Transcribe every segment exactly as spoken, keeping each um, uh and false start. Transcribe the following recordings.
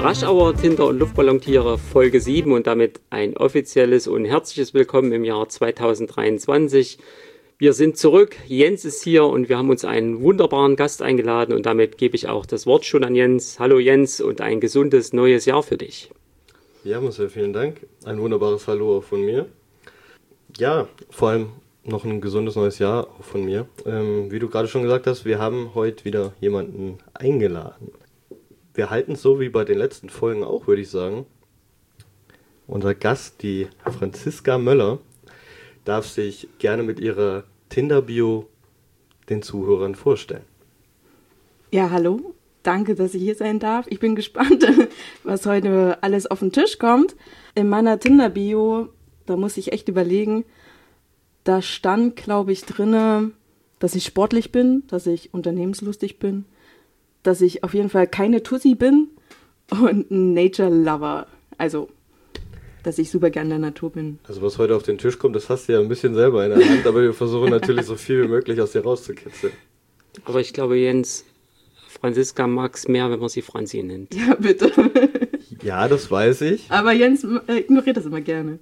Rush Hour Tinder- und Luftballontiere Folge sieben und damit ein offizielles und herzliches Willkommen im Jahr zweitausenddreiundzwanzig. Wir sind zurück, Jens ist hier und wir haben uns einen wunderbaren Gast eingeladen und damit gebe ich auch das Wort schon an Jens. Hallo Jens und ein gesundes neues Jahr für dich. Ja, Marcel, vielen Dank. Ein wunderbares Hallo auch von mir. Ja, vor allem noch ein gesundes neues Jahr auch von mir. Ähm, wie du gerade schon gesagt hast, wir haben heute wieder jemanden eingeladen. Wir halten es so wie bei den letzten Folgen auch, würde ich sagen. Unser Gast, die Franziska Möller, darf sich gerne mit ihrer Tinder-Bio den Zuhörern vorstellen. Ja, hallo. Danke, dass ich hier sein darf. Ich bin gespannt, was heute alles auf den Tisch kommt. In meiner Tinder-Bio, da muss ich echt überlegen, da stand, glaube ich, drinne, dass ich sportlich bin, dass ich unternehmenslustig bin, dass ich auf jeden Fall keine Tussi bin und ein Nature-Lover. Also, dass ich super gerne in der Natur bin. Also was heute auf den Tisch kommt, das hast du ja ein bisschen selber in der Hand, aber wir versuchen natürlich so viel wie möglich aus dir rauszukitzeln. Aber ich glaube, Jens, Franziska mag es mehr, wenn man sie Franzi nennt. Ja, bitte. Ja, das weiß ich. Aber Jens äh, ignoriert das immer gerne.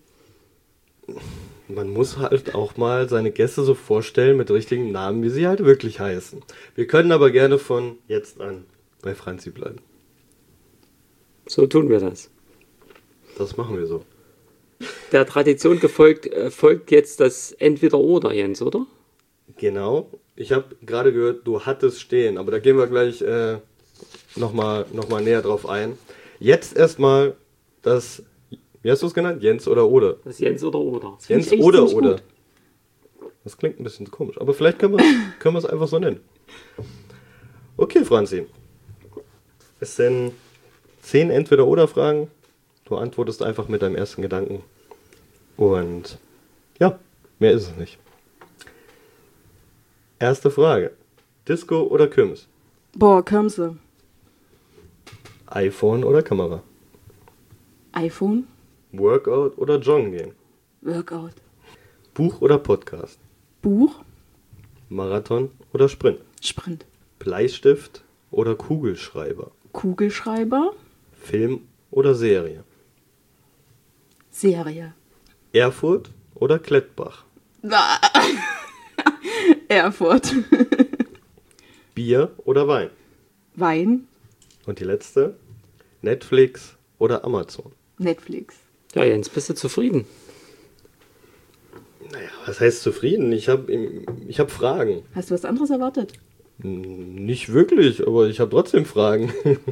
Man muss halt auch mal seine Gäste so vorstellen mit richtigen Namen, wie sie halt wirklich heißen. Wir können aber gerne von jetzt an bei Franzi bleiben. So tun wir das. Das machen wir so. Der Tradition gefolgt äh, folgt jetzt das Entweder-Oder, Jens, oder? Genau. Ich habe gerade gehört, du hattest stehen, aber da gehen wir gleich äh, nochmal noch mal näher drauf ein. Jetzt erstmal das, wie hast du es genannt? Jens oder Oder? Das Jens oder Oder. Das Jens ich oder ziemlich Oder. gut. Das klingt ein bisschen komisch, aber vielleicht können wir können wir es einfach so nennen. Okay, Franzi. Es sind zehn Entweder-Oder-Fragen. Du antwortest einfach mit deinem ersten Gedanken. Und ja, mehr ist es nicht. Erste Frage. Disco oder Kirmes? Boah, Kirmse. iPhone oder Kamera? iPhone, Workout oder Joggen gehen? Workout. Buch oder Podcast? Buch, Marathon oder Sprint? Sprint. Bleistift oder Kugelschreiber? Kugelschreiber, Film oder Serie? Serie. Erfurt oder Klettbach? Erfurt. Bier oder Wein? Wein, Und die letzte, Netflix oder Amazon? Netflix. Ja, Jens, bist du zufrieden? Naja, was heißt zufrieden? Ich habe ich hab Fragen. Hast du was anderes erwartet? Nicht wirklich, aber ich habe trotzdem Fragen.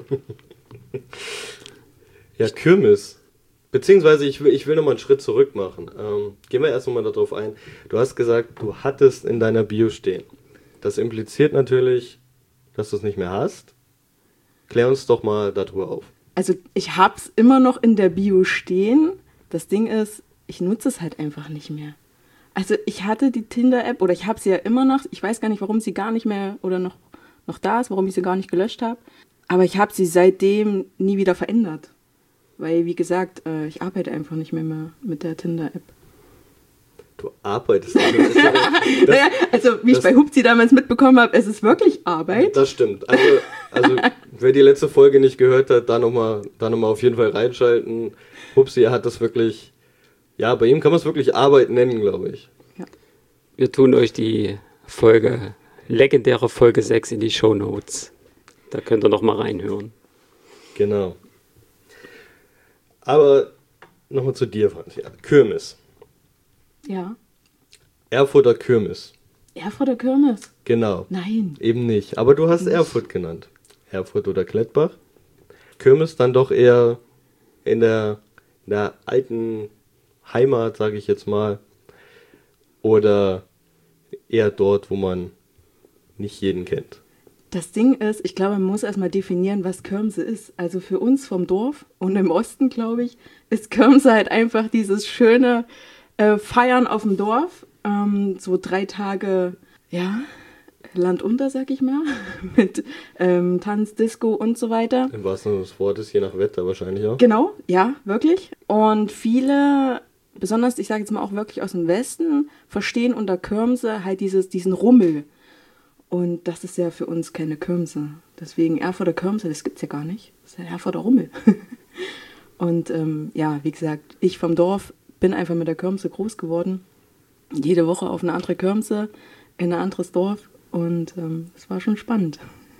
Ja, Kirmes. Beziehungsweise ich will, ich will nochmal einen Schritt zurück machen. Ähm, gehen wir erst nochmal darauf ein. Du hast gesagt, du hattest in deiner Bio stehen. Das impliziert natürlich, dass du es nicht mehr hast. Klär uns doch mal darüber auf. Also ich hab's immer noch in der Bio stehen. Das Ding ist, ich nutze es halt einfach nicht mehr. Also ich hatte die Tinder-App oder ich habe sie ja immer noch. Ich weiß gar nicht, warum sie gar nicht mehr oder noch, noch da ist, warum ich sie gar nicht gelöscht habe. Aber ich habe sie seitdem nie wieder verändert. Weil, wie gesagt, äh, ich arbeite einfach nicht mehr, mehr mit der Tinder-App. Du arbeitest. Das ist ja, das, Naja, also wie ich das- bei Hupsi damals mitbekommen habe, es ist wirklich Arbeit. das stimmt. Also, also wer die letzte Folge nicht gehört hat, da nochmal da noch mal auf jeden Fall reinschalten. Hupsi hat das wirklich, ja, bei ihm kann man es wirklich Arbeit nennen, glaube ich. Wir tun euch die Folge, legendäre Folge sechs in die Shownotes. Da könnt ihr noch mal reinhören. Genau. Aber nochmal zu dir, Franzi. Kirmes. Ja. Erfurter Kirmes. Erfurter Kirmes? Genau. Nein. Eben nicht. Aber du hast Erfurt genannt. Erfurt oder Klettbach. Kirmes dann doch eher in der, in der alten Heimat, sage ich jetzt mal. Oder eher dort, wo man nicht jeden kennt. Das Ding ist, ich glaube, man muss erstmal definieren, was Kirmse ist. Also für uns vom Dorf und im Osten, glaube ich, ist Kirmse halt einfach dieses schöne äh, Feiern auf dem Dorf. Ähm, so drei Tage, ja, Land unter, sag ich mal, mit ähm, Tanz, Disco und so weiter. Im wahrsten Sinne des Wortes, je nach Wetter wahrscheinlich auch. Genau, ja, wirklich. Und viele, besonders, ich sage jetzt mal auch wirklich aus dem Westen, verstehen unter Kirmse halt dieses, diesen Rummel. Und das ist ja für uns keine Kirmse. Deswegen Erfurter Kirmse, das gibt es ja gar nicht. Das ist ja Erfurter Rummel. Und ähm, ja, wie gesagt, ich vom Dorf bin einfach mit der Kirmse groß geworden. Jede Woche auf eine andere Kirmse, in ein anderes Dorf. Und ähm, das war schon spannend.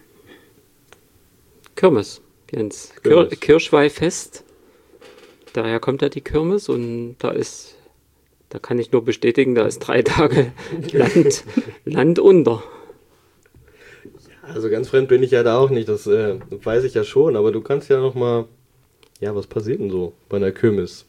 Kirmes, Jens. Kir- Kirschweihfest. Daher kommt ja die Kirmes und da ist, da kann ich nur bestätigen, da ist drei Tage Land, Land unter. Also ganz fremd bin ich ja da auch nicht, das äh, weiß ich ja schon, aber du kannst ja noch mal, ja, was passiert denn so bei einer Kirmes?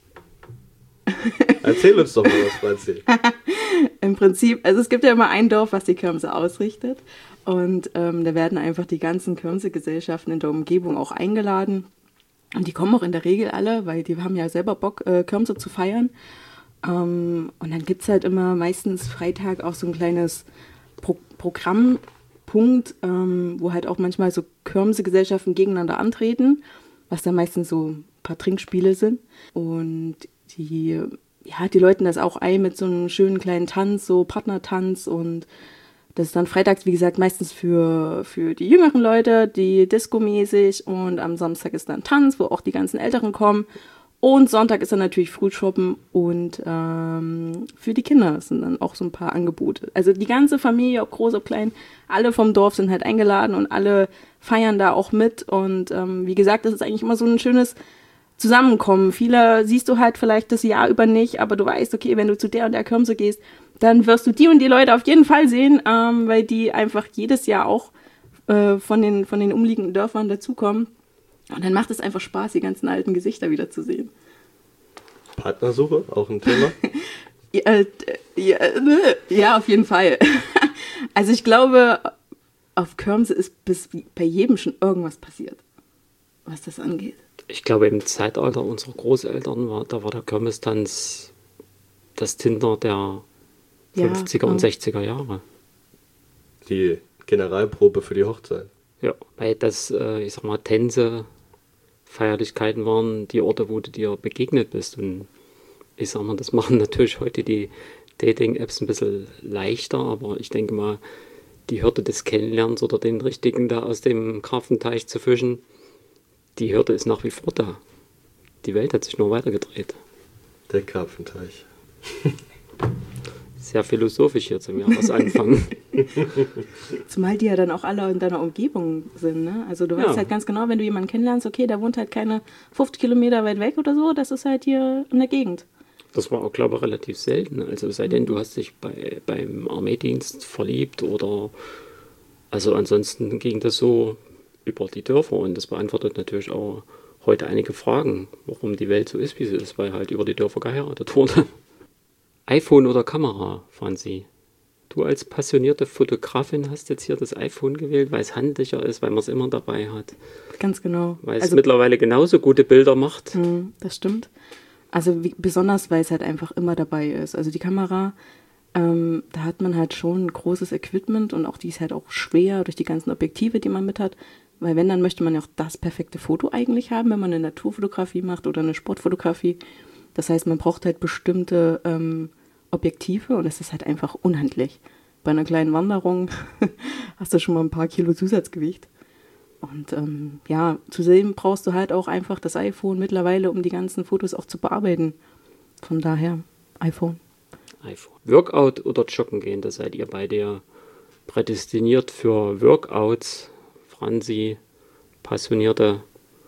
Erzähl uns doch mal was, Franzi. Im Prinzip, also es gibt ja immer ein Dorf, was die Kirmse ausrichtet und ähm, da werden einfach die ganzen Kirmse-Gesellschaften in der Umgebung auch eingeladen und die kommen auch in der Regel alle, weil die haben ja selber Bock, äh, Kirmse zu feiern ähm, und dann gibt es halt immer meistens Freitag auch so ein kleines Pro- Programm, Punkt, ähm, wo halt auch manchmal so Kirmse-Gesellschaften gegeneinander antreten, was dann meistens so ein paar Trinkspiele sind. Und die, ja, die läuten das auch ein mit so einem schönen kleinen Tanz, so Partnertanz. Und das ist dann freitags, wie gesagt, meistens für, für die jüngeren Leute, die Disco-mäßig. Und am Samstag ist dann Tanz, wo auch die ganzen Älteren kommen. Und Sonntag ist dann natürlich Frühschoppen und ähm, für die Kinder sind dann auch so ein paar Angebote. Also die ganze Familie, ob groß, ob klein, alle vom Dorf sind halt eingeladen und alle feiern da auch mit. Und ähm, wie gesagt, das ist eigentlich immer so ein schönes Zusammenkommen. Viele siehst du halt vielleicht das Jahr über nicht, aber du weißt, okay, wenn du zu der und der Kirmse gehst, dann wirst du die und die Leute auf jeden Fall sehen, ähm, weil die einfach jedes Jahr auch äh, von den, von den umliegenden Dörfern dazukommen. Und dann macht es einfach Spaß, die ganzen alten Gesichter wieder zu sehen. Partnersuche, auch ein Thema? ja, ja, ja, auf jeden Fall. Also ich glaube, auf Kirmse ist bis bei jedem schon irgendwas passiert, was das angeht. Ich glaube, im Zeitalter unserer Großeltern war, da war der Kirmestanz das Tinder der fünfziger ja, und sechziger Jahre. Die Generalprobe für die Hochzeit. Ja, weil das, äh, ich sag mal, Tänze, Feierlichkeiten waren die Orte, wo du dir begegnet bist. Und ich sag mal, das machen natürlich heute die Dating-Apps ein bisschen leichter, aber ich denke mal, die Hürde des Kennenlernens oder den Richtigen da aus dem Karpfenteich zu fischen, die Hürde ist nach wie vor da. Die Welt hat sich nur weitergedreht. Der Karpfenteich. Sehr philosophisch hier zum Jahresanfang. Zumal die ja dann auch alle in deiner Umgebung sind, ne? Also du weißt Ja. halt ganz genau, wenn du jemanden kennenlernst, okay, der wohnt halt keine fünfzig Kilometer weit weg oder so, das ist halt hier in der Gegend. Das war auch, glaube ich, relativ selten. Also seitdem du hast dich bei, beim Armeedienst verliebt oder also ansonsten ging das so über die Dörfer und das beantwortet natürlich auch heute einige Fragen, warum die Welt so ist, wie sie ist, weil halt über die Dörfer geheiratet wurde. iPhone oder Kamera, Franzi? Du als passionierte Fotografin hast jetzt hier das iPhone gewählt, weil es handlicher ist, weil man es immer dabei hat. Ganz genau. Weil es Also, mittlerweile genauso gute Bilder macht. mh, das stimmt. Also wie, besonders, weil es halt einfach immer dabei ist. Also die Kamera, ähm, da hat man halt schon ein großes Equipment und auch die ist halt auch schwer durch die ganzen Objektive, die man mit hat. Weil wenn, dann möchte man ja auch das perfekte Foto eigentlich haben, wenn man eine Naturfotografie macht oder eine Sportfotografie. Das heißt, man braucht halt bestimmte ähm, Objektive und es ist halt einfach unhandlich. Bei einer kleinen Wanderung hast du schon mal ein paar Kilo Zusatzgewicht. Und ähm, ja, zudem brauchst du halt auch einfach das iPhone mittlerweile, um die ganzen Fotos auch zu bearbeiten. Von daher iPhone. iPhone. Workout oder Joggen gehen, da seid ihr beide ja prädestiniert für Workouts. Franzi, passionierte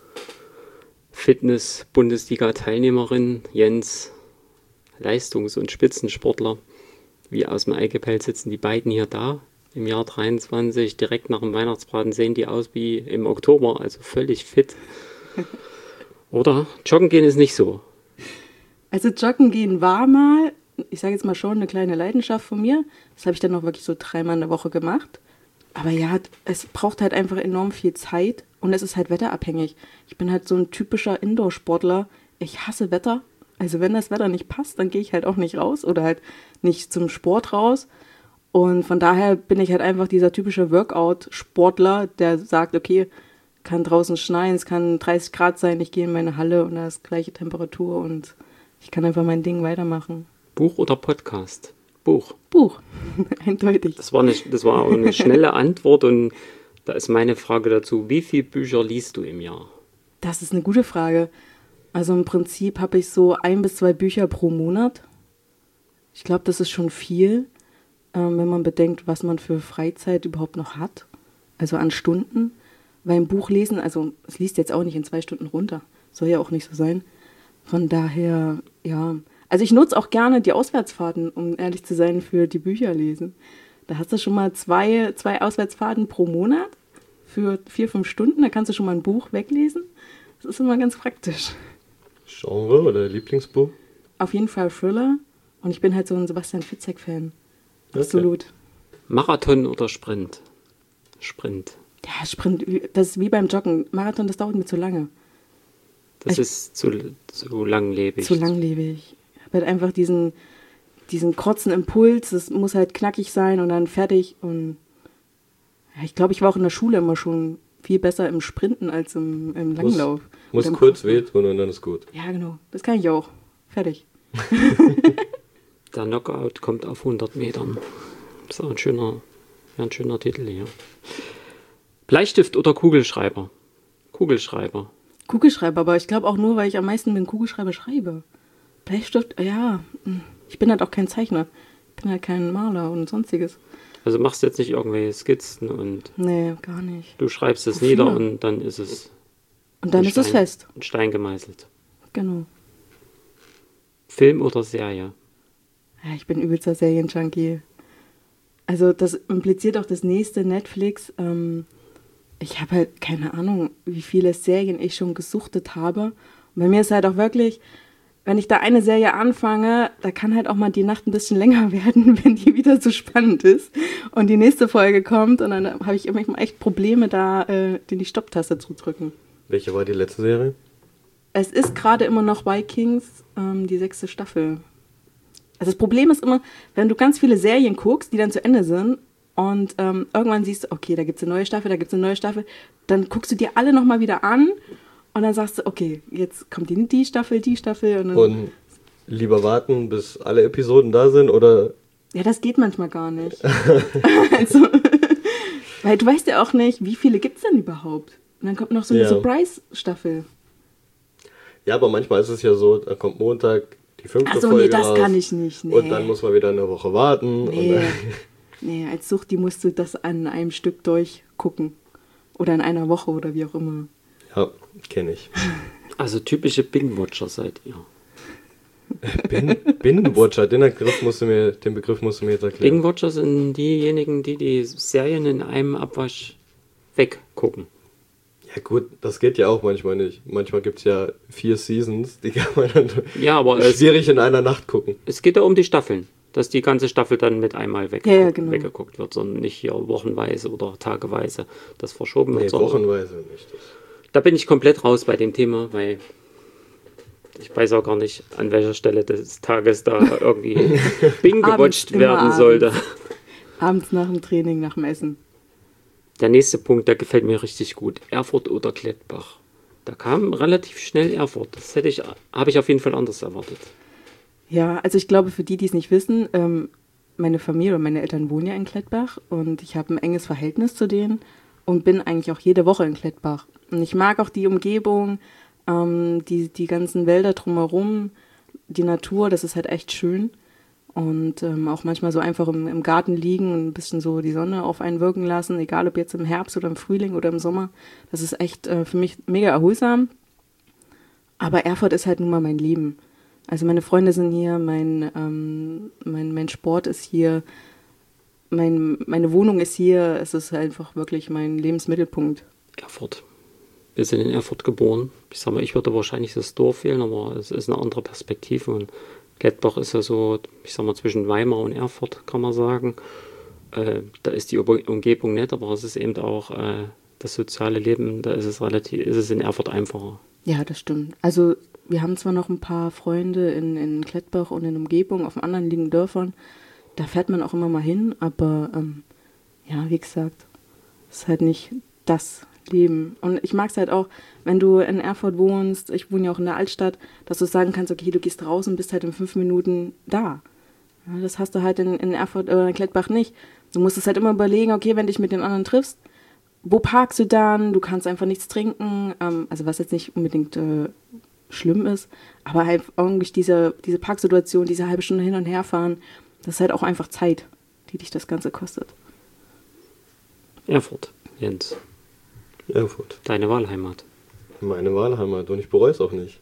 Fitness-Bundesliga-Teilnehmerin, Jens, Leistungs- und Spitzensportler. Wie aus dem Ei gepellt sitzen die beiden hier da im Jahr dreiundzwanzig. Direkt nach dem Weihnachtsbraten sehen die aus wie im Oktober, also völlig fit. Oder? Joggen gehen ist nicht so. Also joggen gehen war mal, ich sage jetzt mal schon, eine kleine Leidenschaft von mir. Das habe ich dann auch wirklich so dreimal in der Woche gemacht. Aber ja, es braucht halt einfach enorm viel Zeit und es ist halt wetterabhängig. Ich bin halt so ein typischer Indoor-Sportler. Ich hasse Wetter. Also wenn das Wetter nicht passt, dann gehe ich halt auch nicht raus oder halt nicht zum Sport raus. Und von daher bin ich halt einfach dieser typische Workout-Sportler, der sagt, okay, kann draußen schneien, es kann dreißig Grad sein, ich gehe in meine Halle und da ist gleiche Temperatur und ich kann einfach mein Ding weitermachen. Buch oder Podcast? Buch. Buch, eindeutig. Das war, eine, das war auch eine schnelle Antwort und da ist meine Frage dazu, wie viele Bücher liest du im Jahr? Das ist eine gute Frage. Also im Prinzip habe ich so ein bis zwei Bücher pro Monat. Ich glaube, das ist schon viel, ähm, wenn man bedenkt, was man für Freizeit überhaupt noch hat. Also an Stunden. Weil ein Buch lesen, also es liest jetzt auch nicht in zwei Stunden runter. Soll ja auch nicht so sein. Von daher, ja. Also ich nutze auch gerne die Auswärtsfahrten, um ehrlich zu sein, für die Bücher lesen. Da hast du schon mal zwei, zwei Auswärtsfahrten pro Monat für vier, fünf Stunden. Da kannst du schon mal ein Buch weglesen. Das ist immer ganz praktisch. Genre oder Lieblingsbuch? Auf jeden Fall Thriller. Und ich bin halt so ein Sebastian Fitzek-Fan. Absolut. Okay. Marathon oder Sprint? Sprint. Ja, Sprint, das ist wie beim Joggen. Marathon, das dauert mir zu lange. Das ich, ist zu, zu langlebig. Zu langlebig. Ich habe halt einfach diesen, diesen kurzen Impuls. Das muss halt knackig sein und dann fertig. Und ja, ich glaube, ich war auch in der Schule immer schon viel besser im Sprinten als im, im Langlauf. Muss, muss kurz wehtun und dann ist gut. Ja, genau. Das kann ich auch. Fertig. Der Knockout kommt auf hundert Metern. Das ist auch ein schöner, ja, ein schöner Titel hier. Bleistift oder Kugelschreiber? Kugelschreiber. Kugelschreiber, aber ich glaube auch nur, weil ich am meisten mit dem Kugelschreiber schreibe. Bleistift, ja, ich bin halt auch kein Zeichner. Ich bin halt kein Maler und sonstiges. Also machst du jetzt nicht irgendwelche Skizzen und... Nee, gar nicht. Du schreibst es Wofür? nieder und dann ist es... Und dann ist Stein, es fest. in Stein gemeißelt. Genau. Film oder Serie? Ja, ich bin übelster Serienjunkie. Also das impliziert auch das nächste Netflix. Ähm, ich habe halt keine Ahnung, wie viele Serien ich schon gesuchtet habe. Und bei mir ist halt auch wirklich, wenn ich da eine Serie anfange, da kann halt auch mal die Nacht ein bisschen länger werden, wenn die wieder so spannend ist und die nächste Folge kommt. Und dann habe ich immer echt Probleme, da äh, die Stopptaste zu drücken. Welche war die letzte Serie? Es ist gerade immer noch Vikings, ähm, die sechste Staffel. Also das Problem ist immer, wenn du ganz viele Serien guckst, die dann zu Ende sind und ähm, irgendwann siehst du, okay, da gibt es eine neue Staffel, da gibt es eine neue Staffel, dann guckst du dir alle nochmal wieder an und dann sagst du, okay, jetzt kommt die, die Staffel, die Staffel. Und, dann, und lieber warten, bis alle Episoden da sind, oder? Ja, das geht manchmal gar nicht. Also, weil du weißt ja auch nicht, wie viele gibt es denn überhaupt? Und dann kommt noch so eine Ja. Surprise-Staffel. Ja, aber manchmal ist es ja so, da kommt Montag die fünfte Ach so, Folge nee, das raus, kann ich nicht. Nee. und dann muss man wieder eine Woche warten. Nee. Und dann, Nee, als Suchti musst du das an einem Stück durchgucken. Oder in einer Woche oder wie auch immer. ja, kenne ich. Also typische Binge-Watcher seid ihr. Bin, Binge-Watcher, den Begriff musst du mir, den Begriff musst du mir jetzt erklären. Binge-Watcher sind diejenigen, die die Serien in einem Abwasch weggucken. Ja gut, das geht ja auch manchmal nicht. Manchmal gibt es ja vier Seasons, die kann man dann Ja, aber es, schwierig in einer Nacht gucken. es geht ja um die Staffeln. Dass die ganze Staffel dann mit einmal weggeguckt, Ja, ja, genau. weggeguckt wird, sondern nicht hier wochenweise oder tageweise das verschoben wird. Nee, sondern- wochenweise nicht. Das Da bin ich komplett raus bei dem Thema, weil ich weiß auch gar nicht, an welcher Stelle des Tages da irgendwie Bing Abends, gewatcht immer werden abends. sollte. Abends nach dem Training, nach dem Essen. Der nächste Punkt, der gefällt mir richtig gut. Erfurt oder Klettbach. Da kam relativ schnell Erfurt. Das hätte ich, habe ich auf jeden Fall anders erwartet. Ja, also ich glaube, für die, die es nicht wissen, ähm, meine Familie oder meine Eltern wohnen ja in Klettbach und ich habe ein enges Verhältnis zu denen und bin eigentlich auch jede Woche in Klettbach. Und ich mag auch die Umgebung, ähm, die, die ganzen Wälder drumherum, die Natur, das ist halt echt schön. Und ähm, auch manchmal so einfach im, im Garten liegen und ein bisschen so die Sonne auf einen wirken lassen, egal ob jetzt im Herbst oder im Frühling oder im Sommer. Das ist echt äh, für mich mega erholsam. Aber Erfurt ist halt nun mal mein Leben. Also meine Freunde sind hier, mein, ähm, mein, mein Sport ist hier, mein, meine Wohnung ist hier. Es ist einfach wirklich mein Lebensmittelpunkt. Erfurt. Wir sind in Erfurt geboren. Ich sag mal, ich würde wahrscheinlich das Dorf wählen, aber es ist eine andere Perspektive. Und Klettbach ist ja so, ich sag mal, zwischen Weimar und Erfurt, kann man sagen. Äh, da ist die Umgebung nett, aber es ist eben auch äh, das soziale Leben, da ist es relativ, ist es in Erfurt einfacher. Ja, das stimmt. Also wir haben zwar noch ein paar Freunde in, in Klettbach und in Umgebung auf anderen liegenden Dörfern. Da fährt man auch immer mal hin, aber ähm, ja, wie gesagt, es ist halt nicht das Leben. Und ich mag es halt auch, wenn du in Erfurt wohnst, ich wohne ja auch in der Altstadt, dass du sagen kannst, okay, du gehst raus und bist halt in fünf Minuten da. Ja, das hast du halt in, in Erfurt oder in Klettbach nicht. Du musst es halt immer überlegen, okay, wenn du dich mit den anderen triffst, wo parkst du dann? Du kannst einfach nichts trinken. Ähm, also was jetzt nicht unbedingt äh, schlimm ist, aber halt irgendwie diese, diese Parksituation, diese halbe Stunde hin und her fahren, das ist halt auch einfach Zeit, die dich das Ganze kostet. Erfurt, Jens. Erfurt. Deine Wahlheimat. Meine Wahlheimat und ich bereue es auch nicht.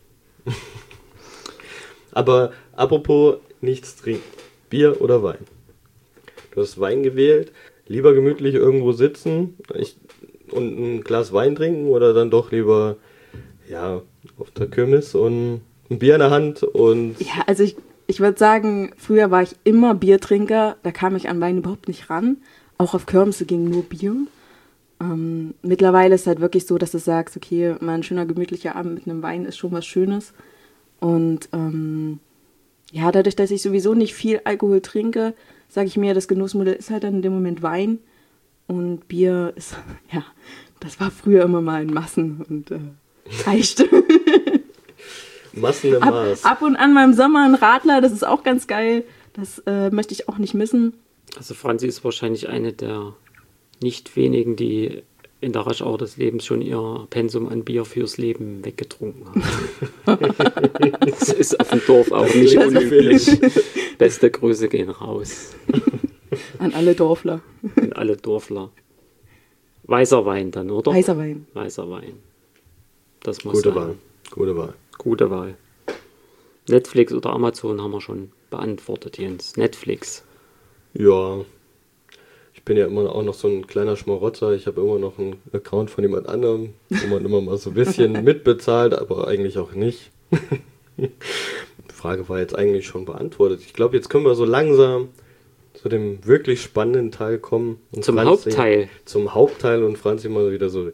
Aber apropos nichts trinken. Bier oder Wein? Du hast Wein gewählt. Lieber gemütlich irgendwo sitzen ich, und ein Glas Wein trinken oder dann doch lieber ja, auf der Kirmes und ein Bier in der Hand und... Ja, also ich, ich würde sagen, früher war ich immer Biertrinker. Da kam ich an Wein überhaupt nicht ran. Auch auf Kirmese ging nur Bier. Ähm, mittlerweile ist es halt wirklich so, dass du sagst, okay, mal ein schöner gemütlicher Abend mit einem Wein ist schon was Schönes. Und ähm, ja, dadurch, dass ich sowieso nicht viel Alkohol trinke, sage ich mir, das Genussmittel ist halt dann in dem Moment Wein. Und Bier ist, ja, das war früher immer mal in Massen und äh, reicht. Massen im ab, Maß. ab und an mal im Sommer ein Radler, das ist auch ganz geil. Das äh, möchte ich auch nicht missen. Also Franzi ist wahrscheinlich eine der nicht wenigen, die in der Raschauer des Lebens schon ihr Pensum an Bier fürs Leben weggetrunken haben. Das ist auf dem Dorf auch nicht unüblich. Beste Grüße gehen raus. An alle Dorfler. An alle Dorfler. Weißer Wein dann, oder? Weißer Wein. Weißer Wein. Das muss Gute sein. Wahl. Gute Wahl. Gute Wahl. Netflix oder Amazon haben wir schon beantwortet, Jens. Netflix. Ja, ich bin ja immer auch noch so ein kleiner Schmarotzer. Ich habe immer noch einen Account von jemand anderem, wo man immer mal so ein bisschen mitbezahlt, aber eigentlich auch nicht. Die Frage war jetzt eigentlich schon beantwortet. Ich glaube, jetzt können wir so langsam zu dem wirklich spannenden Teil kommen. Und Zum Franzi, Hauptteil. Zum Hauptteil und Franzi mal wieder so...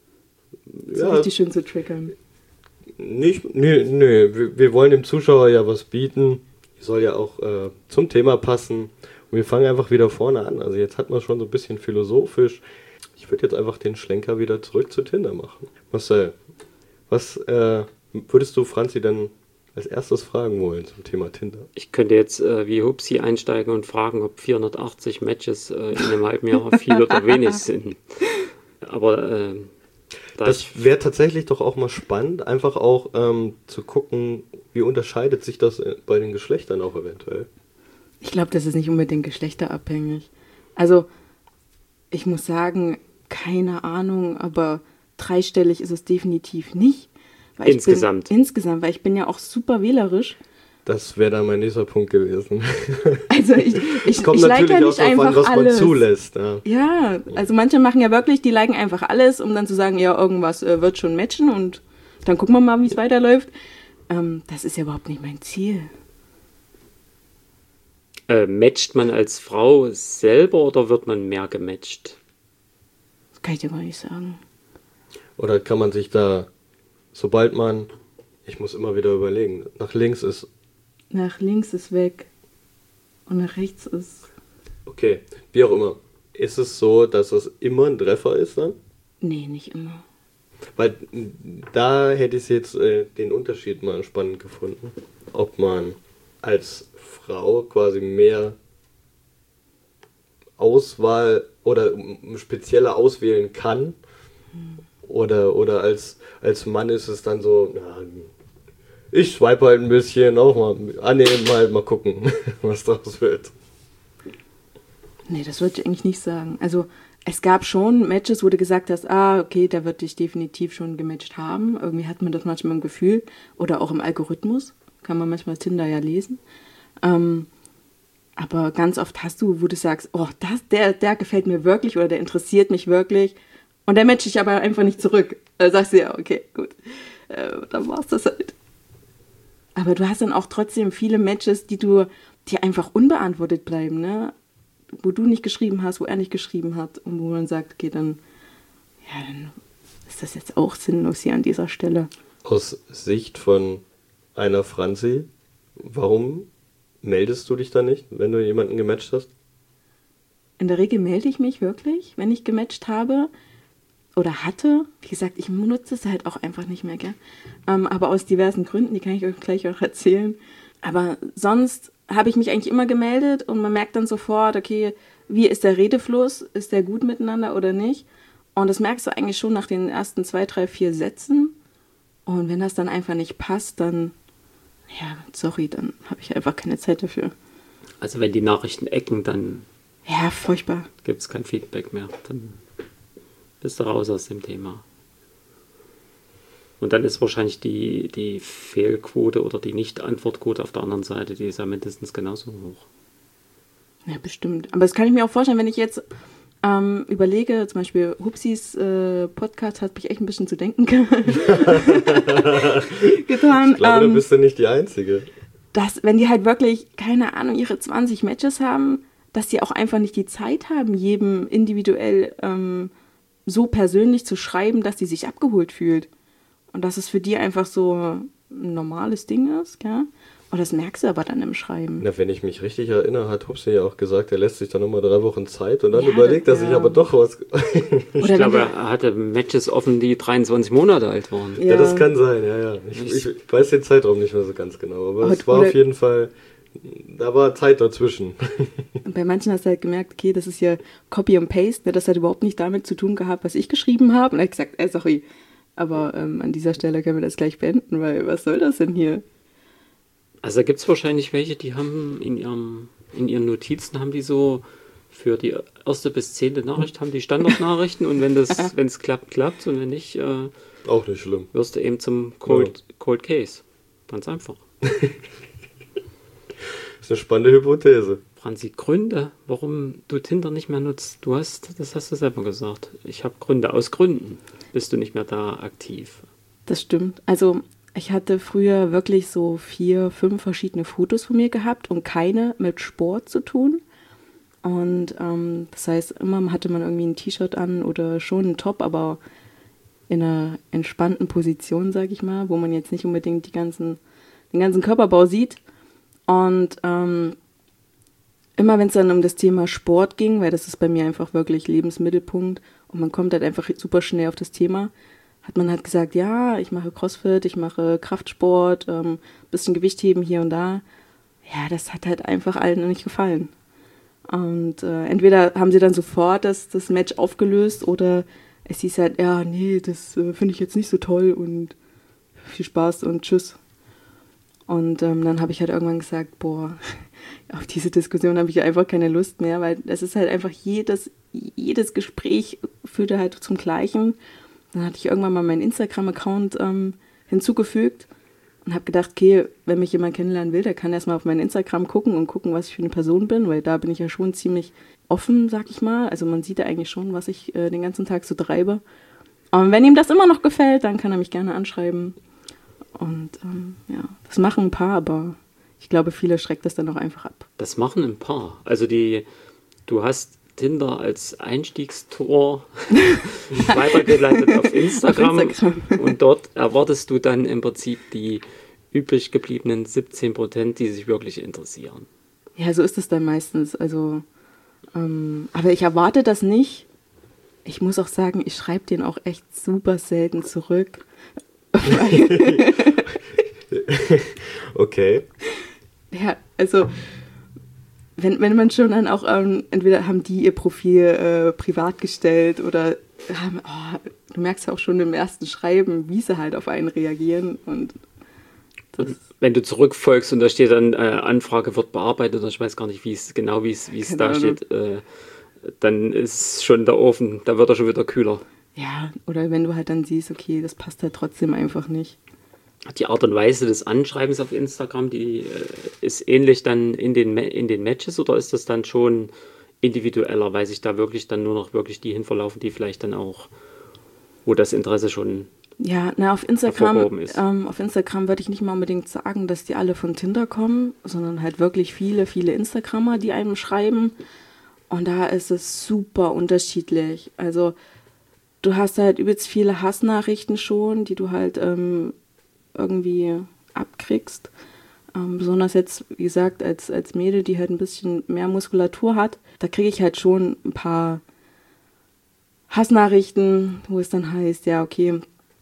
So Ja, richtig schön zu triggern. nicht, nee, nee, wir, wir wollen dem Zuschauer ja was bieten. Soll ja auch äh, zum Thema passen. Und wir fangen einfach wieder vorne an. Also jetzt hat man schon so ein bisschen philosophisch. Ich würde jetzt einfach den Schlenker wieder zurück zu Tinder machen. Marcel, was äh, würdest du Franzi denn als erstes fragen wollen zum Thema Tinder? Ich könnte jetzt äh, wie Hupsi einsteigen und fragen, ob vierhundertachtzig Matches äh, in einem halben Jahr viel oder wenig sind. Aber äh, da das wäre tatsächlich doch auch mal spannend, einfach auch ähm, zu gucken, wie unterscheidet sich das bei den Geschlechtern auch eventuell. Ich glaube, das ist nicht unbedingt geschlechterabhängig. Also, ich muss sagen, keine Ahnung, aber dreistellig ist es definitiv nicht. Weil Insgesamt. Ich bin, insgesamt, weil ich bin ja auch super wählerisch. Das wäre dann mein nächster Punkt gewesen. Also ich, ich, Es kommt ich like natürlich ja auch nicht darauf einfach an, was man alles. zulässt. Ja. Ja, also manche machen ja wirklich, die liken einfach alles, um dann zu sagen, ja, irgendwas äh, wird schon matchen und dann gucken wir mal, wie es weiterläuft. Ähm, das ist ja überhaupt nicht mein Ziel. Äh, matcht man als Frau selber oder wird man mehr gematcht? Das kann ich dir gar nicht sagen. Oder kann man sich da, sobald man, ich muss immer wieder überlegen, nach links ist, Nach links ist weg und nach rechts ist... okay, wie auch immer, ist es so, dass es immer ein Treffer ist dann? Nee, nicht immer. Weil da hätte ich jetzt äh, den Unterschied mal spannend gefunden, ob man als Frau quasi mehr Auswahl oder spezieller auswählen kann hm. oder, oder als, als Mann ist es dann so, na, ich swipe halt ein bisschen, auch mal annehmen, mal, mal gucken, was draus wird. Nee, das würde ich eigentlich nicht sagen. Also es gab schon Matches, wo du gesagt hast, ah, okay, da wird dich definitiv schon gematcht haben. Irgendwie hat man das manchmal im Gefühl oder auch im Algorithmus. Kann man manchmal Tinder ja lesen. Ähm, aber ganz oft hast du, wo du sagst, oh, das, der, der gefällt mir wirklich oder der interessiert mich wirklich. Und der matcht dich aber einfach nicht zurück. Da sagst du ja, okay, gut, äh, dann war's das halt. Aber du hast dann auch trotzdem viele Matches, die du, die einfach unbeantwortet bleiben, ne? Wo du nicht geschrieben hast, wo er nicht geschrieben hat und wo man sagt, okay, dann, ja, dann ist das jetzt auch sinnlos hier an dieser Stelle. Aus Sicht von einer Franzi, warum meldest du dich da nicht, wenn du jemanden gematcht hast? In der Regel melde ich mich wirklich, wenn ich gematcht habe oder hatte. Wie gesagt, ich nutze es halt auch einfach nicht mehr, gell? Ähm, aber aus diversen Gründen, die kann ich euch gleich auch erzählen. Aber sonst habe ich mich eigentlich immer gemeldet und man merkt dann sofort, okay, wie ist der Redefluss? Ist der gut miteinander oder nicht? Und das merkst du eigentlich schon nach den ersten zwei, drei, vier Sätzen. Und wenn das dann einfach nicht passt, dann, ja, sorry, dann habe ich einfach keine Zeit dafür. Also wenn die Nachrichten ecken, dann ja, furchtbar. Gibt es kein Feedback mehr. Dann bist du raus aus dem Thema. Und dann ist wahrscheinlich die, die Fehlquote oder die Nicht-Antwortquote auf der anderen Seite, die ist ja mindestens genauso hoch. Ja, bestimmt. Aber das kann ich mir auch vorstellen, wenn ich jetzt ähm, überlege, zum Beispiel Hupsis äh, Podcast hat mich echt ein bisschen zu denken getan. Ich glaube, ähm, da bist du nicht die Einzige. Dass, wenn die halt wirklich, keine Ahnung, ihre zwanzig Matches haben, dass die auch einfach nicht die Zeit haben, jedem individuell ähm, so persönlich zu schreiben, dass die sich abgeholt fühlt. Und dass es für die einfach so ein normales Ding ist, ja. Und das merkst du aber dann im Schreiben. Na, wenn ich mich richtig erinnere, hat Hupsi ja auch gesagt, er lässt sich dann nochmal drei Wochen Zeit und dann ja, überlegt er ja. sich aber doch was. Ich glaube, er hatte Matches offen, die dreiundzwanzig Monate alt waren. Ja, ja das kann sein, ja, ja. Ich, ich weiß den Zeitraum nicht mehr so ganz genau, aber, aber es war auf jeden Fall, da war Zeit dazwischen. Und bei manchen hast du halt gemerkt, okay, das ist ja Copy und Paste, ne? Das hat überhaupt nicht damit zu tun gehabt, was ich geschrieben habe. Und er hat gesagt, äh, sorry, aber ähm, an dieser Stelle können wir das gleich beenden, weil was soll das denn hier? Also da gibt es wahrscheinlich welche, die haben in ihrem, in ihren Notizen haben die so für die erste bis zehnte Nachricht haben die Standardnachrichten und wenn das, wenn es klappt, klappt und wenn nicht, äh, auch nicht schlimm. Wirst du eben zum Cold, ja. Cold Case. Ganz einfach. Das ist eine spannende Hypothese. Franzi, Gründe, warum du Tinder nicht mehr nutzt. Du hast, das hast du selber gesagt. Ich habe Gründe. Aus Gründen bist du nicht mehr da aktiv. Das stimmt. Also ich hatte früher wirklich so vier, fünf verschiedene Fotos von mir gehabt und keine mit Sport zu tun. Und ähm, das heißt, immer hatte man irgendwie ein T-Shirt an oder schon einen Top, aber in einer entspannten Position, sage ich mal, wo man jetzt nicht unbedingt die ganzen, den ganzen Körperbau sieht. Und ähm, immer wenn es dann um das Thema Sport ging, weil das ist bei mir einfach wirklich Lebensmittelpunkt und man kommt halt einfach super schnell auf das Thema, hat man halt gesagt, ja, ich mache Crossfit, ich mache Kraftsport, ähm, bisschen Gewichtheben hier und da. Ja, das hat halt einfach allen nicht gefallen. Und äh, entweder haben sie dann sofort das, das Match aufgelöst oder es hieß halt, ja, nee, das äh, finde ich jetzt nicht so toll und viel Spaß und tschüss. Und ähm, dann habe ich halt irgendwann gesagt, boah, auf diese Diskussion habe ich einfach keine Lust mehr, weil es ist halt einfach jedes, jedes Gespräch führte halt zum Gleichen. Dann hatte ich irgendwann mal meinen Instagram-Account ähm, hinzugefügt und habe gedacht, okay, wenn mich jemand kennenlernen will, der kann erstmal auf mein Instagram gucken und gucken, was ich für eine Person bin, weil da bin ich ja schon ziemlich offen, sag ich mal. Also man sieht ja eigentlich schon, was ich äh, den ganzen Tag so treibe. Und wenn ihm das immer noch gefällt, dann kann er mich gerne anschreiben. Und ähm, ja, das machen ein paar, aber ich glaube, viele schreckt das dann auch einfach ab. Das machen ein paar. Also die, du hast Tinder als Einstiegstor weitergeleitet auf Instagram, auf Instagram und dort erwartest du dann im Prinzip die übrig gebliebenen siebzehn Prozent, die sich wirklich interessieren. Ja, so ist es dann meistens. Also, ähm, aber ich erwarte das nicht. Ich muss auch sagen, ich schreibe den auch echt super selten zurück. Okay. Ja, also wenn, wenn man schon dann auch, ähm, entweder haben die ihr Profil äh, privat gestellt oder haben, oh, du merkst ja auch schon im ersten Schreiben, wie sie halt auf einen reagieren. Und, das und wenn du zurückfolgst und da steht dann, äh, Anfrage wird bearbeitet oder ich weiß gar nicht, wie es genau wie es wie es da steht, äh, dann ist schon der Ofen, da wird er schon wieder kühler. Ja, oder wenn du halt dann siehst, okay, das passt halt trotzdem einfach nicht. Die Art und Weise des Anschreibens auf Instagram, die äh, ist ähnlich dann in den, in den Matches oder ist das dann schon individueller, weil sich da wirklich dann nur noch wirklich die hinverlaufen, die vielleicht dann auch, wo das Interesse schon ja, na, auf Instagram, ähm, auf Instagram würde ich nicht mal unbedingt sagen, dass die alle von Tinder kommen, sondern halt wirklich viele, viele Instagrammer, die einem schreiben. Und da ist es super unterschiedlich. Also du hast halt übelst viele Hassnachrichten schon, die du halt ähm, irgendwie abkriegst. Ähm, besonders jetzt, wie gesagt, als, als Mädel, die halt ein bisschen mehr Muskulatur hat, da kriege ich halt schon ein paar Hassnachrichten, wo es dann heißt, ja, okay,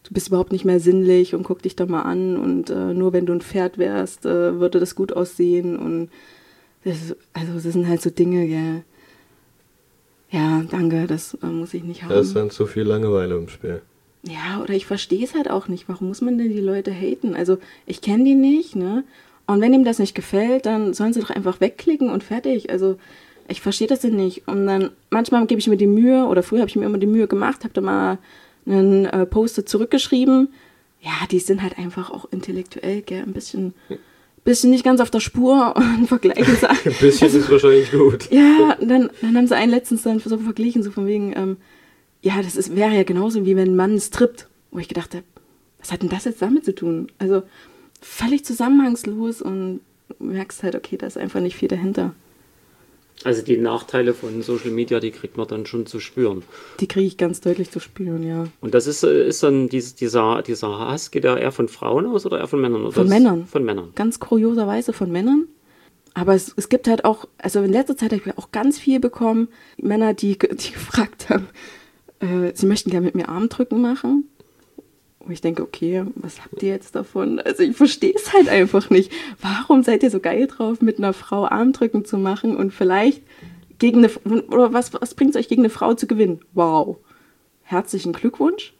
du bist überhaupt nicht mehr sinnlich und guck dich doch mal an und äh, nur wenn du ein Pferd wärst, äh, würde das gut aussehen und das, also das sind halt so Dinge, ja, ja, danke, das äh, muss ich nicht haben. Da ist dann zu viel Langeweile im Spiel. Ja, oder ich verstehe es halt auch nicht, warum muss man denn die Leute haten? Also ich kenne die nicht, ne? Und wenn ihm das nicht gefällt, dann sollen sie doch einfach wegklicken und fertig. Also ich verstehe das denn nicht. Und dann manchmal gebe ich mir die Mühe, oder früher habe ich mir immer die Mühe gemacht, habe da mal einen äh, Post zurückgeschrieben. Ja, die sind halt einfach auch intellektuell, gell, ein bisschen, bisschen nicht ganz auf der Spur und vergleichen sie. Ein bisschen also, ist wahrscheinlich gut. Ja, dann, dann haben sie einen letztens dann so verglichen, so von wegen, ähm, ja, das ist, wäre ja genauso wie wenn ein Mann strippt. Wo ich gedacht habe, was hat denn das jetzt damit zu tun? Also völlig zusammenhangslos und merkst halt, okay, da ist einfach nicht viel dahinter. Also die Nachteile von Social Media, die kriegt man dann schon zu spüren. Die kriege ich ganz deutlich zu spüren, ja. Und das ist, ist dann dieses, dieser, dieser Hass, geht der eher von Frauen aus oder eher von Männern? Oder von Männern. Von Männern. Ganz kurioserweise von Männern. Aber es, es gibt halt auch, also in letzter Zeit habe ich auch ganz viel bekommen, Männer, die, die gefragt haben, äh, sie möchten gerne mit mir Armdrücken machen. Und ich denke, okay, was habt ihr jetzt davon? Also ich verstehe es halt einfach nicht. Warum seid ihr so geil drauf, mit einer Frau Armdrücken zu machen und vielleicht gegen eine, oder was, was bringt es euch, gegen eine Frau zu gewinnen? Wow. Herzlichen Glückwunsch.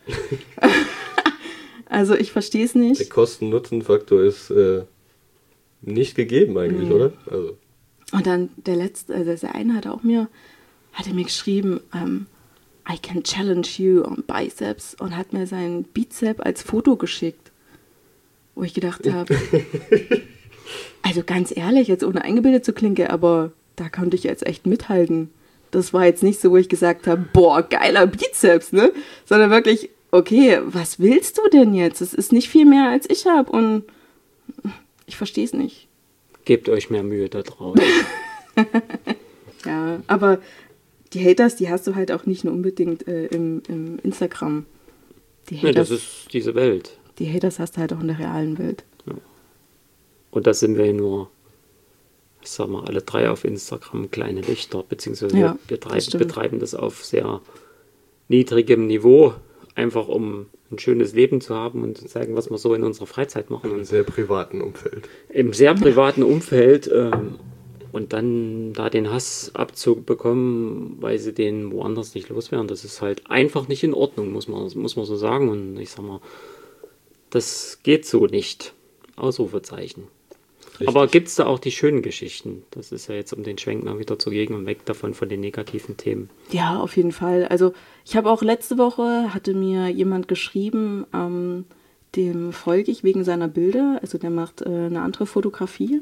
Also ich verstehe es nicht. Der Kosten-Nutzen-Faktor ist äh, nicht gegeben eigentlich, nee. Oder? Also. Und dann der letzte, also der eine hat auch mir, hatte mir geschrieben, ähm, I can challenge you on biceps und hat mir seinen Bizep als Foto geschickt. Wo ich gedacht habe, also ganz ehrlich, jetzt ohne eingebildet zu klingen, aber da konnte ich jetzt echt mithalten. Das war jetzt nicht so, wo ich gesagt habe, boah, geiler Bizeps, ne? Sondern wirklich, okay, was willst du denn jetzt? Es ist nicht viel mehr, als ich habe und ich verstehe es nicht. Gebt euch mehr Mühe da draußen. Ja, aber die Haters, die hast du halt auch nicht nur unbedingt äh, im, im Instagram. Die Haters, nee, das ist diese Welt. Die Haters hast du halt auch in der realen Welt. Ja. Und da sind wir ja nur, ich sag mal, alle drei auf Instagram kleine Lichter, beziehungsweise ja, wir betreiben das, betreiben das auf sehr niedrigem Niveau, einfach um ein schönes Leben zu haben und zu zeigen, was wir so in unserer Freizeit machen. Im sehr privaten Umfeld. Im sehr privaten Umfeld. Ähm, Und dann da den Hass abzubekommen, weil sie den woanders nicht loswerden, das ist halt einfach nicht in Ordnung, muss man, muss man so sagen. Und ich sag mal, das geht so nicht. Ausrufezeichen. Richtig. Aber gibt es da auch die schönen Geschichten? Das ist ja jetzt, um den Schwenk mal wieder zu gehen und weg davon von den negativen Themen. Ja, auf jeden Fall. Also ich habe auch letzte Woche, hatte mir jemand geschrieben, ähm, dem folge ich wegen seiner Bilder. Also der macht äh, eine andere Fotografie.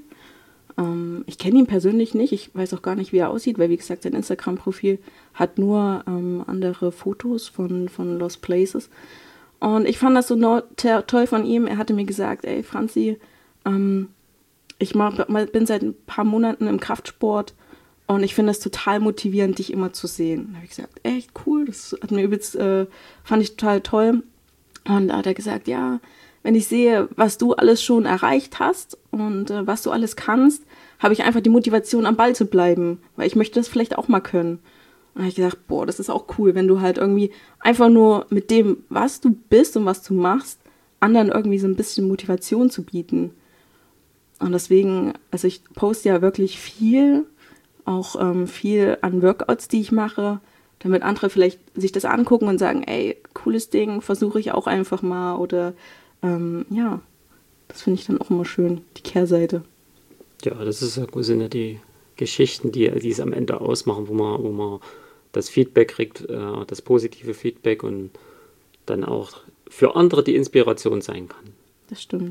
Ich kenne ihn persönlich nicht, ich weiß auch gar nicht, wie er aussieht, weil wie gesagt, sein Instagram-Profil hat nur ähm, andere Fotos von, von Lost Places. Und ich fand das so no- te- toll von ihm. Er hatte mir gesagt, ey Franzi, ähm, ich mach, bin seit ein paar Monaten im Kraftsport und ich finde es total motivierend, dich immer zu sehen. Da habe ich gesagt, echt cool, das hat mir übelst, äh, fand ich total toll. Und da hat er gesagt, ja, wenn ich sehe, was du alles schon erreicht hast und äh, was du alles kannst, habe ich einfach die Motivation, am Ball zu bleiben, weil ich möchte das vielleicht auch mal können. Und dann habe ich gedacht, boah, das ist auch cool, wenn du halt irgendwie einfach nur mit dem, was du bist und was du machst, anderen irgendwie so ein bisschen Motivation zu bieten. Und deswegen, also ich poste ja wirklich viel, auch ähm, viel an Workouts, die ich mache, damit andere vielleicht sich das angucken und sagen, ey, cooles Ding, versuche ich auch einfach mal oder Ähm, ja, das finde ich dann auch immer schön, die Kehrseite. Ja, das ist, sind ja die Geschichten, die, die es am Ende ausmachen, wo man, wo man das Feedback kriegt, äh, das positive Feedback und dann auch für andere die Inspiration sein kann. Das stimmt.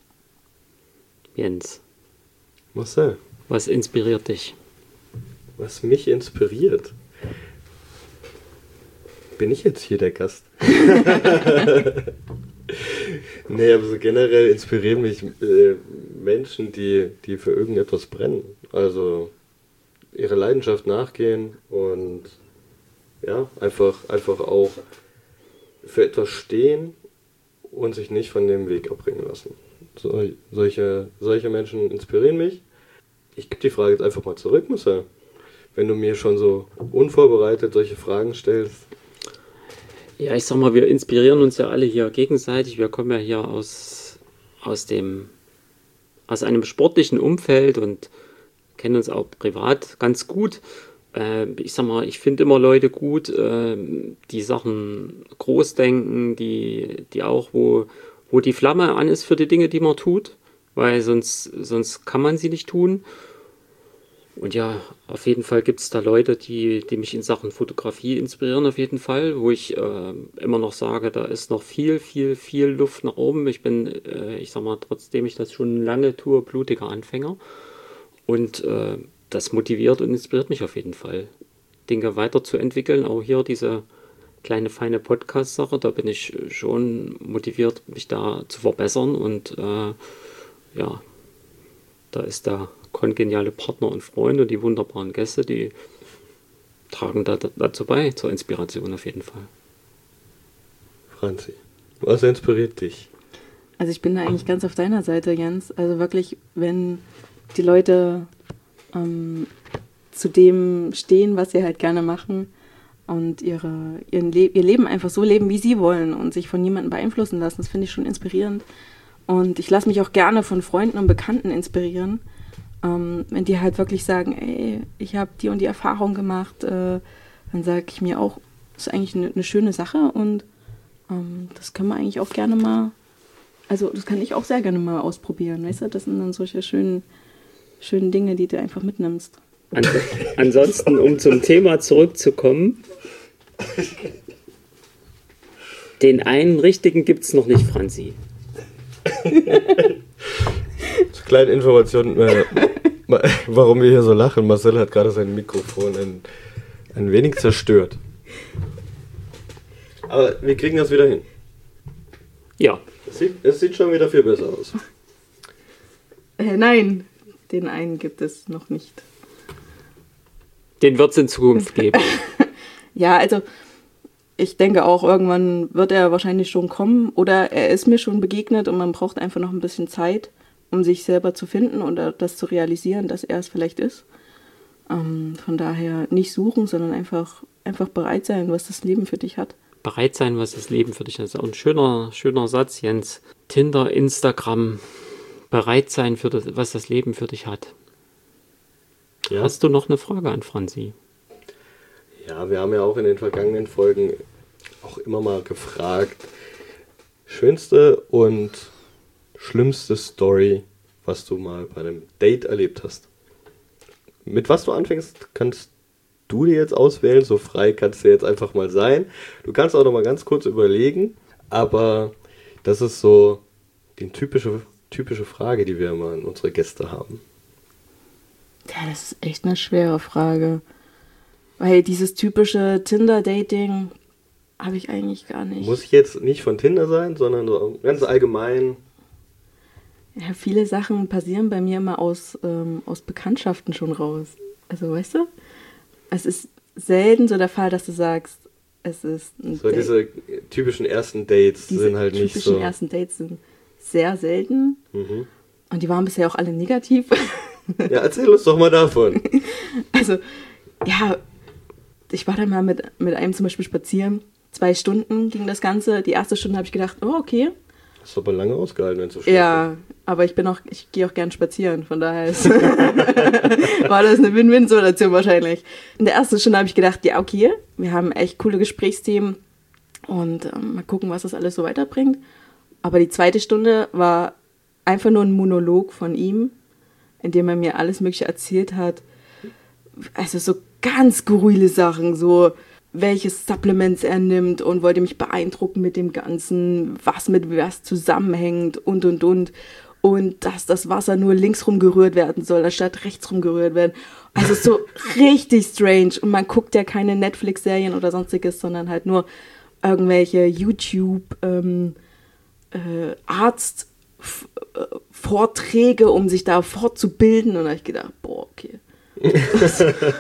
Jens. Marcel. Was inspiriert dich? Was mich inspiriert? Bin ich jetzt hier der Gast? Nee, aber so generell inspirieren mich äh, Menschen, die, die für irgendetwas brennen. Also ihre Leidenschaft nachgehen und ja, einfach, einfach auch für etwas stehen und sich nicht von dem Weg abbringen lassen. So, solche, solche Menschen inspirieren mich. Ich gebe die Frage jetzt einfach mal zurück, Marcel. Wenn du mir schon so unvorbereitet solche Fragen stellst. Ja, ich sag mal, wir inspirieren uns ja alle hier gegenseitig. Wir kommen ja hier aus, aus dem, aus einem sportlichen Umfeld und kennen uns auch privat ganz gut. Äh, ich sag mal, ich finde immer Leute gut, äh, die Sachen groß denken, die, die auch, wo, wo die Flamme an ist für die Dinge, die man tut, weil sonst, sonst kann man sie nicht tun. Und ja, auf jeden Fall gibt es da Leute, die, die mich in Sachen Fotografie inspirieren, auf jeden Fall, wo ich äh, immer noch sage, da ist noch viel, viel, viel Luft nach oben. Ich bin, äh, ich sag mal, trotzdem ich das schon lange tue, blutiger Anfänger. Und äh, das motiviert und inspiriert mich auf jeden Fall, Dinge weiterzuentwickeln. Auch hier diese kleine, feine Podcast-Sache, da bin ich schon motiviert, mich da zu verbessern. Und äh, ja, da ist der kongeniale Partner und Freunde und die wunderbaren Gäste, die tragen da, dazu bei, zur Inspiration auf jeden Fall. Franzi, was inspiriert dich? Also ich bin da eigentlich ganz auf deiner Seite, Jens. Also wirklich, wenn die Leute ähm, zu dem stehen, was sie halt gerne machen und ihre, ihren Le- ihr Leben einfach so leben, wie sie wollen und sich von niemandem beeinflussen lassen, das finde ich schon inspirierend. Und ich lasse mich auch gerne von Freunden und Bekannten inspirieren. Ähm, wenn die halt wirklich sagen, ey, ich habe die und die Erfahrung gemacht, äh, dann sage ich mir auch, das ist eigentlich eine, eine schöne Sache und ähm, das kann man eigentlich auch gerne mal, also das kann ich auch sehr gerne mal ausprobieren, weißt du, das sind dann solche schönen, schönen Dinge, die du einfach mitnimmst. An- ansonsten, um zum Thema zurückzukommen, den einen richtigen gibt es noch nicht, Franzi. Kleine Information, äh, warum wir hier so lachen. Marcel hat gerade sein Mikrofon ein, ein wenig zerstört. Aber wir kriegen das wieder hin. Ja. Es sieht, es sieht schon wieder viel besser aus. Äh, nein, den einen gibt es noch nicht. Den wird es in Zukunft geben. Ja, also ich denke auch, irgendwann wird er wahrscheinlich schon kommen oder er ist mir schon begegnet und man braucht einfach noch ein bisschen Zeit, um sich selber zu finden oder das zu realisieren, dass er es vielleicht ist. Ähm, von daher nicht suchen, sondern einfach, einfach bereit sein, was das Leben für dich hat. Bereit sein, was das Leben für dich hat. Das ist auch ein schöner, schöner Satz, Jens. Tinder, Instagram, bereit sein, für das, was das Leben für dich hat. Ja. Hast du noch eine Frage an Franzi? Ja, wir haben ja auch in den vergangenen Folgen auch immer mal gefragt, schönste und schlimmste Story, was du mal bei einem Date erlebt hast. Mit was du anfängst, kannst du dir jetzt auswählen, so frei kannst du jetzt einfach mal sein. Du kannst auch noch mal ganz kurz überlegen, aber das ist so die typische, typische Frage, die wir immer an unsere Gäste haben. Ja, das ist echt eine schwere Frage. Weil dieses typische Tinder-Dating habe ich eigentlich gar nicht. Muss jetzt nicht von Tinder sein, sondern so ganz allgemein. Ja, viele Sachen passieren bei mir immer aus, ähm, aus Bekanntschaften schon raus. Also, weißt du, es ist selten so der Fall, dass du sagst, es ist ein So Date. diese typischen ersten Dates Diese sind halt nicht so. typischen ersten Dates sind sehr selten. Mhm. Und die waren bisher auch alle negativ. Ja, erzähl uns doch mal davon. Also, ja, ich war dann mal mit, mit einem zum Beispiel spazieren. Zwei Stunden ging das Ganze. Die erste Stunde habe ich gedacht, oh, okay. Hast du aber lange ausgehalten, wenn es so schön Ja, aber ich bin auch, ich gehe auch gern spazieren. Von daher ist war das eine Win-Win-Situation wahrscheinlich. In der ersten Stunde habe ich gedacht, ja, okay, wir haben echt coole Gesprächsthemen und ähm, mal gucken, was das alles so weiterbringt. Aber die zweite Stunde war einfach nur ein Monolog von ihm, in dem er mir alles Mögliche erzählt hat. Also so ganz skurrile Sachen, so welche Supplements er nimmt und wollte mich beeindrucken mit dem Ganzen, was mit was zusammenhängt und, und, und. Und dass das Wasser nur links rumgerührt werden soll, anstatt rechts rumgerührt werden. Also so richtig strange. Und man guckt ja keine Netflix-Serien oder sonstiges, sondern halt nur irgendwelche YouTube ähm, äh, Arzt-Vorträge, um sich da fortzubilden. Und da habe ich gedacht, boah, okay. Das,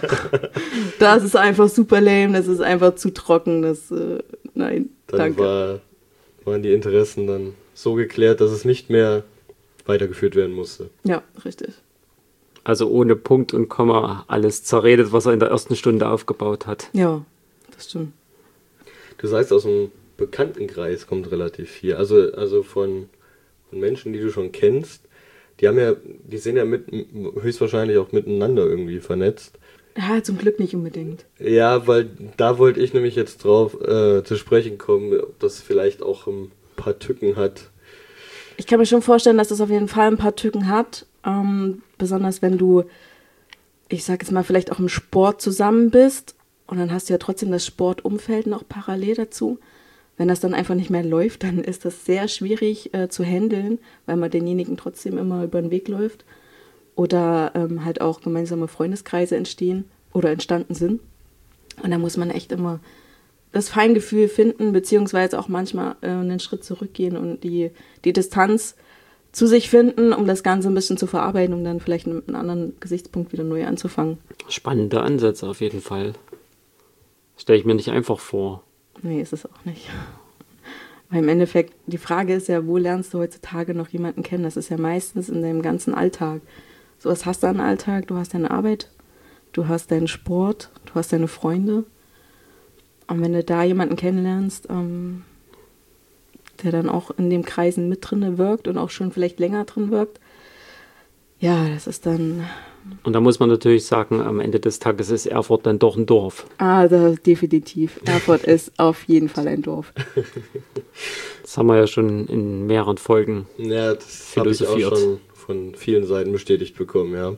das ist einfach super lame, das ist einfach zu trocken, das, äh, nein, Dann danke. war, waren die Interessen dann so geklärt, dass es nicht mehr weitergeführt werden musste. Ja, richtig. Also ohne Punkt und Komma alles zerredet, was er in der ersten Stunde aufgebaut hat. Ja, das stimmt. du sagst, aus dem Bekanntenkreis kommt relativ viel. Also, also von, von Menschen, die du schon kennst. Die haben ja, die sind ja mit, höchstwahrscheinlich auch miteinander irgendwie vernetzt. Ja, zum Glück nicht unbedingt. Ja, weil da wollte ich nämlich jetzt drauf äh, zu sprechen kommen, ob das vielleicht auch ein paar Tücken hat. Ich kann mir schon vorstellen, dass das auf jeden Fall ein paar Tücken hat. Ähm, besonders wenn du, ich sag jetzt mal, vielleicht auch im Sport zusammen bist und dann hast du ja trotzdem das Sportumfeld noch parallel dazu. Wenn das dann einfach nicht mehr läuft, dann ist das sehr schwierig äh, zu handeln, weil man denjenigen trotzdem immer über den Weg läuft. Oder ähm, halt auch gemeinsame Freundeskreise entstehen oder entstanden sind. Und da muss man echt immer das Feingefühl finden, beziehungsweise auch manchmal äh, einen Schritt zurückgehen und die, die Distanz zu sich finden, um das Ganze ein bisschen zu verarbeiten, um dann vielleicht mit einem anderen Gesichtspunkt wieder neu anzufangen. Spannende Ansätze auf jeden Fall. Stelle ich mir nicht einfach vor. Nee, ist es auch nicht. Weil im Endeffekt, die Frage ist ja, wo lernst du heutzutage noch jemanden kennen? Das ist ja meistens in deinem ganzen Alltag. So was hast du an Alltag, du hast deine Arbeit, du hast deinen Sport, du hast deine Freunde. Und wenn du da jemanden kennenlernst, ähm, der dann auch in dem Kreisen mit drin wirkt und auch schon vielleicht länger drin wirkt, ja, das ist dann... Und da muss man natürlich sagen, am Ende des Tages ist Erfurt dann doch ein Dorf. Ah, das definitiv. Erfurt ist auf jeden Fall ein Dorf. Das haben wir ja schon in mehreren Folgen Ja, das habe ich auch schon von vielen Seiten bestätigt bekommen, ja.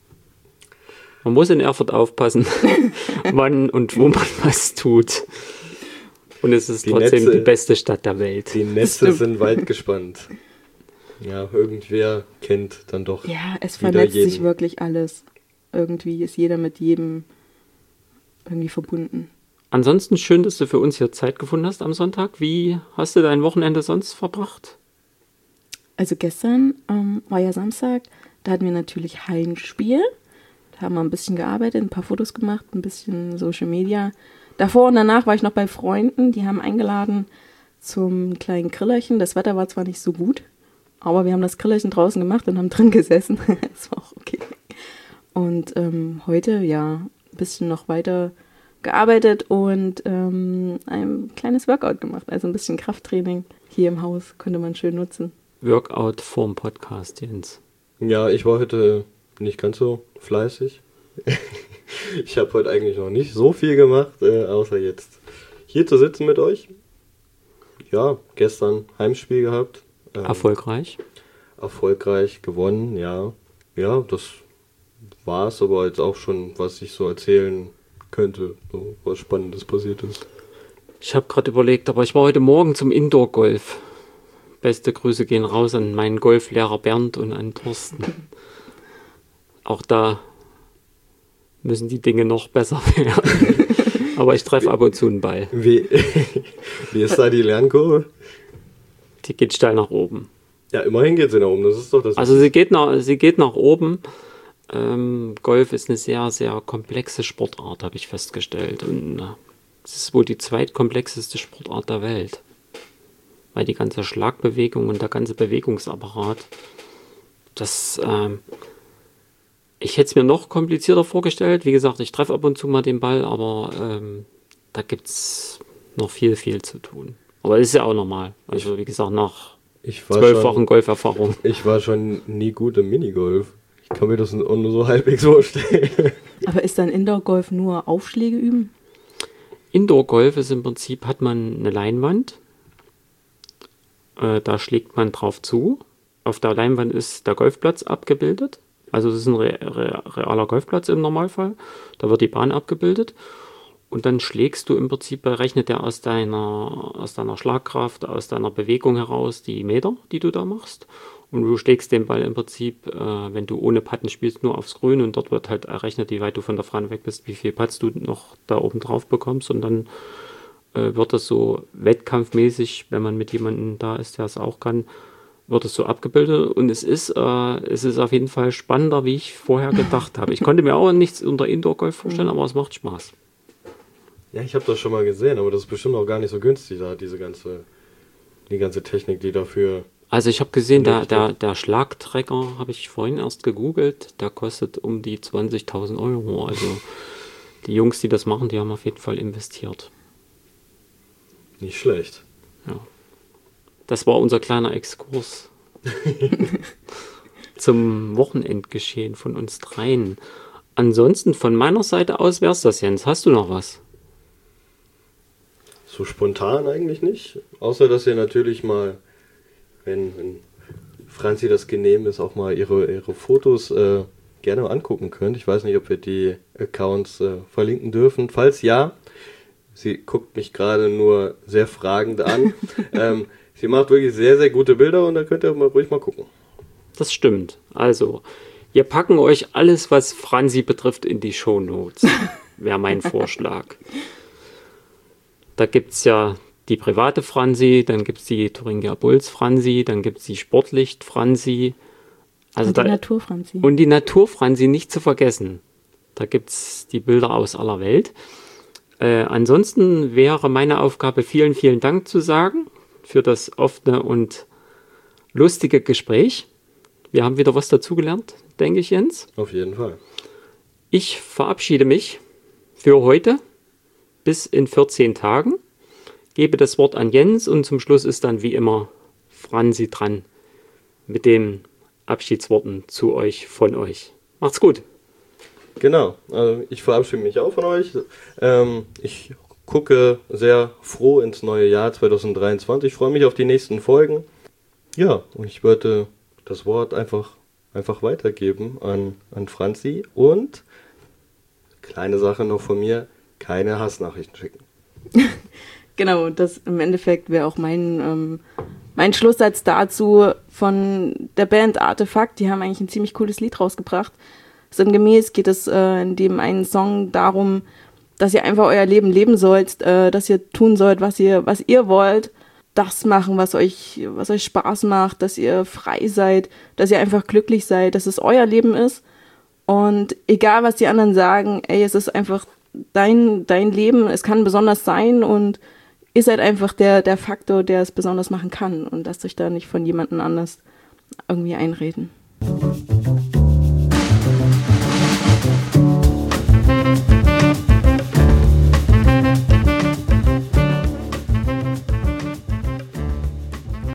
Man muss in Erfurt aufpassen, wann und wo man was tut. Und es ist die trotzdem Netze, die beste Stadt der Welt. Die Netze sind weit gespannt. Ja, irgendwer kennt dann doch. Ja, es vernetzt jeden. sich wirklich alles. Irgendwie ist jeder mit jedem irgendwie verbunden. Ansonsten schön, dass du für uns hier Zeit gefunden hast am Sonntag. Wie hast du dein Wochenende sonst verbracht? Also gestern ähm, war ja Samstag, da hatten wir natürlich Heimspiel. Da haben wir ein bisschen gearbeitet, ein paar Fotos gemacht, ein bisschen Social Media. Davor und danach war ich noch bei Freunden, die haben eingeladen zum kleinen Grillerchen. Das Wetter war zwar nicht so gut, aber wir haben das Grillerchen draußen gemacht und haben drin gesessen. Das war auch okay. Und ähm, heute, ja, ein bisschen noch weiter gearbeitet und ähm, ein kleines Workout gemacht. Also ein bisschen Krafttraining hier im Haus konnte man schön nutzen. Workout vorm Podcast, Jens. Ja, ich war heute nicht ganz so fleißig. Ich habe heute eigentlich noch nicht so viel gemacht, äh, außer jetzt hier zu sitzen mit euch. Ja, gestern Heimspiel gehabt. Ähm, erfolgreich? Erfolgreich gewonnen, ja. Ja, das war es aber jetzt auch schon, was ich so erzählen könnte, so was Spannendes passiert ist. Ich habe gerade überlegt, aber ich war heute Morgen zum Indoor-Golf. Beste Grüße gehen raus an meinen Golflehrer Bernd und an Thorsten. Auch da müssen die Dinge noch besser werden. Aber ich treffe ab und zu einen Ball. Wie, wie ist da die Lernkurve? Die geht steil nach oben. Ja, immerhin geht sie nach oben. Das ist doch das. Also sie geht nach, sie geht nach oben. Ähm, Golf ist eine sehr, sehr komplexe Sportart, habe ich festgestellt. Und äh, es ist wohl die zweitkomplexeste Sportart der Welt. Weil die ganze Schlagbewegung und der ganze Bewegungsapparat, das, ähm, ich hätte es mir noch komplizierter vorgestellt. Wie gesagt, ich treffe ab und zu mal den Ball, aber ähm, da gibt es noch viel, viel zu tun. Aber das ist ja auch normal. Also wie gesagt, nach zwölf Wochen Golferfahrung. Ich war schon nie gut im Minigolf. Ich kann mir das nur so halbwegs vorstellen. Aber ist dann Indoor-Golf nur Aufschläge üben? Indoor-Golf ist im Prinzip, hat man eine Leinwand. Äh, da schlägt man drauf zu. Auf der Leinwand ist der Golfplatz abgebildet. Also es ist ein re- re- realer Golfplatz im Normalfall. Da wird die Bahn abgebildet. Und dann schlägst du im Prinzip, berechnet er aus deiner, aus deiner Schlagkraft, aus deiner Bewegung heraus die Meter, die du da machst. Und du schlägst den Ball im Prinzip, äh, wenn du ohne Patten spielst, nur aufs Grün. Und dort wird halt errechnet, wie weit du von der Fahne weg bist, wie viel Putts du noch da oben drauf bekommst. Und dann äh, wird das so wettkampfmäßig, wenn man mit jemandem da ist, der es auch kann, wird es so abgebildet. Und es ist, äh, es ist auf jeden Fall spannender, wie ich vorher gedacht habe. Ich konnte mir auch nichts unter Indoor-Golf vorstellen, aber es macht Spaß. Ja, ich habe das schon mal gesehen, aber das ist bestimmt auch gar nicht so günstig, da diese ganze, die ganze Technik, die dafür... Also ich habe gesehen, der, der, der Schlagtrecker, habe ich vorhin erst gegoogelt, der kostet um die zwanzigtausend Euro. Also die Jungs, die das machen, die haben auf jeden Fall investiert. Nicht schlecht. Ja. Das war unser kleiner Exkurs zum Wochenendgeschehen von uns dreien. Ansonsten von meiner Seite aus wär's das, Jens. Hast du noch was? So spontan eigentlich nicht. Außer, dass ihr natürlich mal, wenn, wenn Franzi das genehm ist, auch mal ihre, ihre Fotos äh, gerne angucken könnt. Ich weiß nicht, ob wir die Accounts äh, verlinken dürfen. Falls ja, sie guckt mich gerade nur sehr fragend an. ähm, sie macht wirklich sehr, sehr gute Bilder und da könnt ihr mal ruhig mal gucken. Das stimmt. Also, wir packen euch alles, was Franzi betrifft, in die Shownotes. Wäre mein Vorschlag. Da gibt es ja die private Franzi, dann gibt es die Thuringia Bulls Franzi, dann gibt es die Sportlicht Franzi. Also und die da, Natur Franzi. Und die Natur Franzi nicht zu vergessen. Da gibt es die Bilder aus aller Welt. Äh, ansonsten wäre meine Aufgabe, vielen, vielen Dank zu sagen für das offene und lustige Gespräch. Wir haben wieder was dazugelernt, denke ich, Jens. Auf jeden Fall. Ich verabschiede mich für heute bis in vierzehn Tagen. Gebe das Wort an Jens und zum Schluss ist dann wie immer Franzi dran mit den Abschiedsworten zu euch, von euch. Macht's gut. Genau, also ich verabschiede mich auch von euch. Ähm, ich gucke sehr froh ins neue Jahr zwanzig dreiundzwanzig. Ich freue mich auf die nächsten Folgen. Ja, und ich würde das Wort einfach, einfach weitergeben an, an Franzi. Und kleine Sache noch von mir, keine Hassnachrichten schicken. Genau, das im Endeffekt wäre auch mein, ähm, mein Schlusssatz dazu von der Band Artefakt. Die haben eigentlich ein ziemlich cooles Lied rausgebracht. Sinngemäß geht es äh, in dem einen Song darum, dass ihr einfach euer Leben leben sollt, äh, dass ihr tun sollt, was ihr, was ihr wollt, das machen, was euch, was euch Spaß macht, dass ihr frei seid, dass ihr einfach glücklich seid, dass es euer Leben ist. Und egal, was die anderen sagen, ey, es ist einfach dein, dein Leben, es kann besonders sein und ihr seid einfach der, der Faktor, der es besonders machen kann und lasst euch da nicht von jemandem anders irgendwie einreden.